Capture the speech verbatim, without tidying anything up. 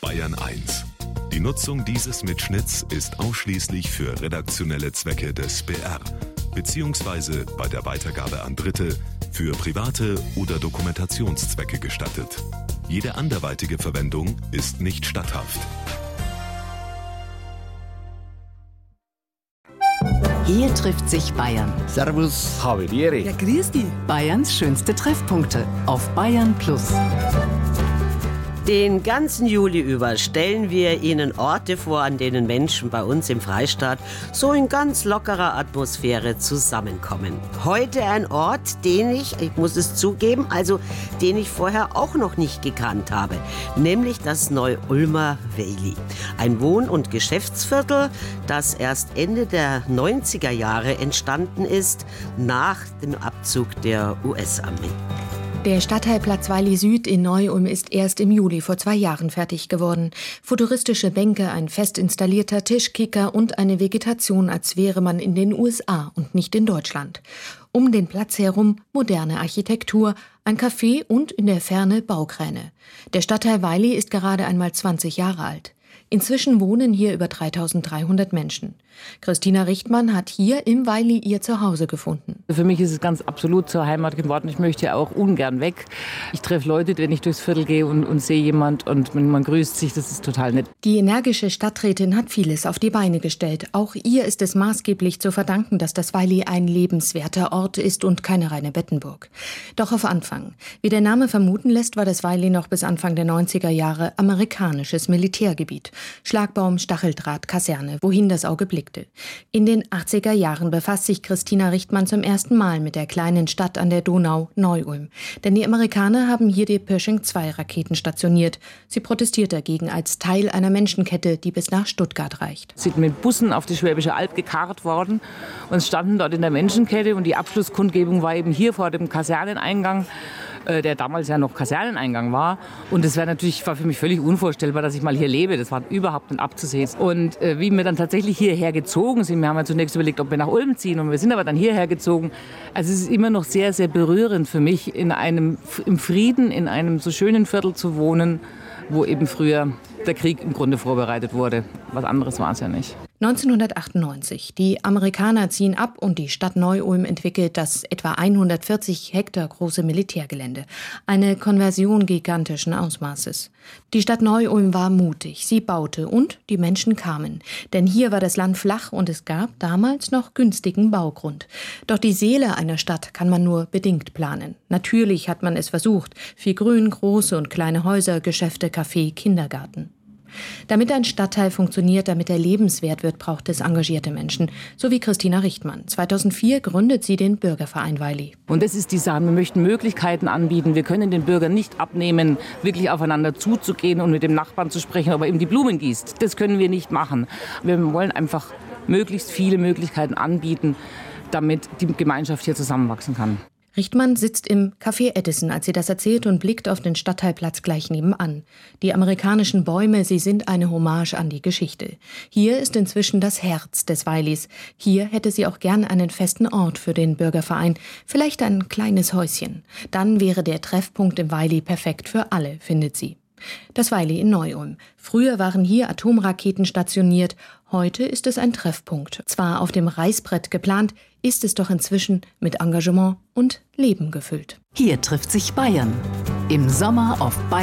Bayern eins. Die Nutzung dieses Mitschnitts ist ausschließlich für redaktionelle Zwecke des B R, beziehungsweise bei der Weitergabe an Dritte für private oder Dokumentationszwecke gestattet. Jede anderweitige Verwendung ist nicht statthaft. Hier trifft sich Bayern. Servus. Habelieri. Ja, grüß dich. Bayerns schönste Treffpunkte auf Bayern Plus. Den ganzen Juli über stellen wir Ihnen Orte vor, an denen Menschen bei uns im Freistaat so in ganz lockerer Atmosphäre zusammenkommen. Heute ein Ort, den ich, ich muss es zugeben, also den ich vorher auch noch nicht gekannt habe, nämlich das Neu-Ulmer Valley. Ein Wohn- und Geschäftsviertel, das erst Ende der neunziger Jahre entstanden ist, nach dem Abzug der U S-Armee. Der Stadtteilplatz Valley Süd in Neu-Ulm ist erst im Juli vor zwei Jahren fertig geworden. Futuristische Bänke, ein fest installierter Tischkicker und eine Vegetation, als wäre man in den U S A und nicht in Deutschland. Um den Platz herum moderne Architektur, ein Café und in der Ferne Baukräne. Der Stadtteil Valley ist gerade einmal zwanzig Jahre alt. Inzwischen wohnen hier über dreitausenddreihundert Menschen. Christina Richtmann hat hier im Valley ihr Zuhause gefunden. Für mich ist es ganz absolut zur Heimat geworden. Ich möchte ja auch ungern weg. Ich treffe Leute, wenn ich durchs Viertel gehe und, und sehe jemand und man grüßt sich. Das ist total nett. Die energische Stadträtin hat vieles auf die Beine gestellt. Auch ihr ist es maßgeblich zu verdanken, dass das Valley ein lebenswerter Ort ist und keine reine Bettenburg. Doch auf Anfang. Wie der Name vermuten lässt, war das Valley noch bis Anfang der neunziger Jahre amerikanisches Militärgebiet. Schlagbaum, Stacheldraht, Kaserne, wohin das Auge blickte. In den achtziger Jahren befasst sich Christina Richtmann zum ersten Mal mit der kleinen Stadt an der Donau, Neu-Ulm. Denn die Amerikaner haben hier die Pershing zwei Raketen stationiert. Sie protestiert dagegen als Teil einer Menschenkette, die bis nach Stuttgart reicht. Sie sind mit Bussen auf die Schwäbische Alb gekarrt worden und standen dort in der Menschenkette. Und die Abschlusskundgebung war eben hier vor dem Kaserneneingang, der damals ja noch Kaserneneingang war. Und es wäre natürlich, war für mich völlig unvorstellbar, dass ich mal hier lebe. Das war überhaupt nicht abzusehen. Und äh, wie wir dann tatsächlich hierher gezogen sind, wir haben ja zunächst überlegt, ob wir nach Ulm ziehen, und wir sind aber dann hierher gezogen. Also es ist immer noch sehr, sehr berührend für mich, in einem, im Frieden, in einem so schönen Viertel zu wohnen, wo eben früher der Krieg im Grunde vorbereitet wurde. Was anderes war es ja nicht. neunzehnhundertachtundneunzig. Die Amerikaner ziehen ab und die Stadt Neu-Ulm entwickelt das etwa hundertvierzig Hektar große Militärgelände. Eine Konversion gigantischen Ausmaßes. Die Stadt Neu-Ulm war mutig. Sie baute und die Menschen kamen. Denn hier war das Land flach und es gab damals noch günstigen Baugrund. Doch die Seele einer Stadt kann man nur bedingt planen. Natürlich hat man es versucht. Viel Grün, große und kleine Häuser, Geschäfte, Café, Kindergarten. Damit ein Stadtteil funktioniert, damit er lebenswert wird, braucht es engagierte Menschen. So wie Christina Richtmann. zweitausendvier gründet sie den Bürgerverein Valley. Und das ist die Sache. Wir möchten Möglichkeiten anbieten. Wir können den Bürgern nicht abnehmen, wirklich aufeinander zuzugehen und mit dem Nachbarn zu sprechen, ob er eben die Blumen gießt. Das können wir nicht machen. Wir wollen einfach möglichst viele Möglichkeiten anbieten, damit die Gemeinschaft hier zusammenwachsen kann. Richtmann sitzt im Café Edison, als sie das erzählt, und blickt auf den Stadtteilplatz gleich nebenan. Die amerikanischen Bäume, sie sind eine Hommage an die Geschichte. Hier ist inzwischen das Herz des Valleys. Hier hätte sie auch gern einen festen Ort für den Bürgerverein, vielleicht ein kleines Häuschen. Dann wäre der Treffpunkt im Valley perfekt für alle, findet sie. Das Valley in Neu-Ulm. Früher waren hier Atomraketen stationiert. Heute ist es ein Treffpunkt. Zwar auf dem Reißbrett geplant, ist es doch inzwischen mit Engagement und Leben gefüllt. Hier trifft sich Bayern. Im Sommer auf Bayern.